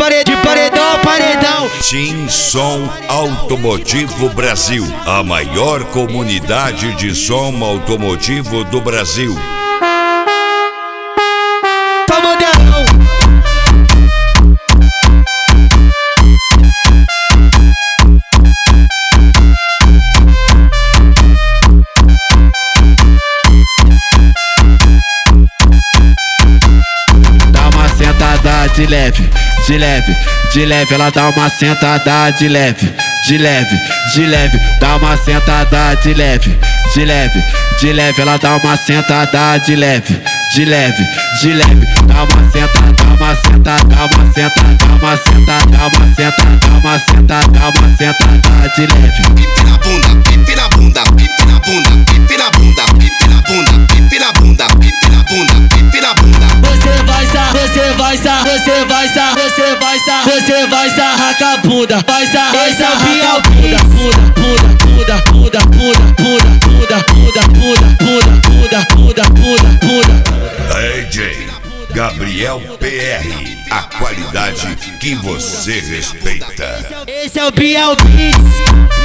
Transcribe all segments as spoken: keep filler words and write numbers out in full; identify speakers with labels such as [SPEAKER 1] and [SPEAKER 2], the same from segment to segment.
[SPEAKER 1] parede, de paredão a paredão.
[SPEAKER 2] Tim Som Automotivo Brasil, a maior comunidade de som automotivo do Brasil.
[SPEAKER 1] Tá modelão.
[SPEAKER 3] Sentada de leve, de leve, de leve, ela dá uma sentada de leve, de leve, de leve, dá uma sentada de leve, de leve, de leve, ela dá uma sentada de leve, de leve, de leve, dá uma sentada, dá uma sentada, dá uma sentada, dá uma sentada, dá uma sentada, dá uma sentada, dá uma sentada de leve.
[SPEAKER 4] Pipi na bunda, pipi na bunda, pipi na bunda, pipi na bunda, pipi na bunda, pipi na bunda, pipi na bunda, pipi na bunda.
[SPEAKER 1] Você vai sar, você vai sar, você vai sar, você vai sar, você vai sarrar com a bunda, vai sarrar, esse é o Bial Beats. Bunda, bunda, bunda, bunda, bunda, bunda, bunda, bunda, bunda, bunda, bunda, bunda, bunda.
[SPEAKER 2] D J Gabriel P R, a qualidade que você respeita.
[SPEAKER 1] Esse é o Bial Beats.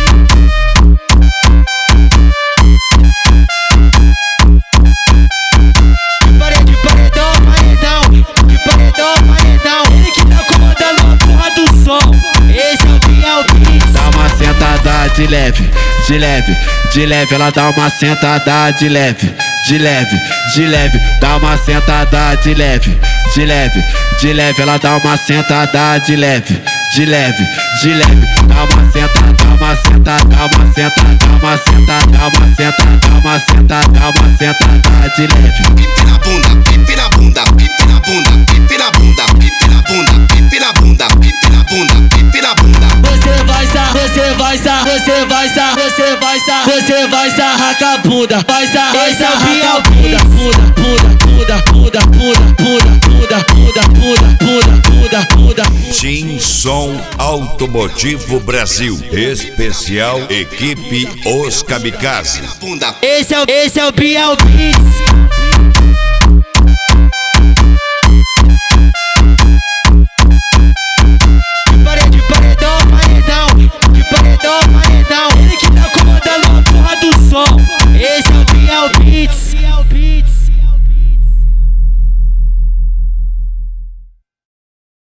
[SPEAKER 3] De leve, de leve, de leve, ela dá uma sentada de leve, de leve, de leve, dá uma sentada de leve, de leve, de leve, ela dá uma sentada de leve, de leve, de leve, dá uma sentada, dá uma sentada, dá uma sentada, dá uma sentada, dá uma sentada, dá uma sentada, dá uma sentada de leve.
[SPEAKER 4] Pipi na bunda, pipi na bunda, pipi na bunda, pipi na bunda, pipi na bunda, pipi na bunda, pipi na bunda, pipi na bunda.
[SPEAKER 1] Você vai sar, você vai sar, você vai sar, você vai sar, você vai sarrar com a bunda, vai sarrar, esse é o Bial Beats. Bunda, bunda, bunda, bunda, bunda, bunda, bunda, bunda, bunda, bunda, bunda.
[SPEAKER 2] Tim Som Automotivo Brasil, especial equipe Os Kamikaze.
[SPEAKER 1] Esse é o, esse é o Bial Beats.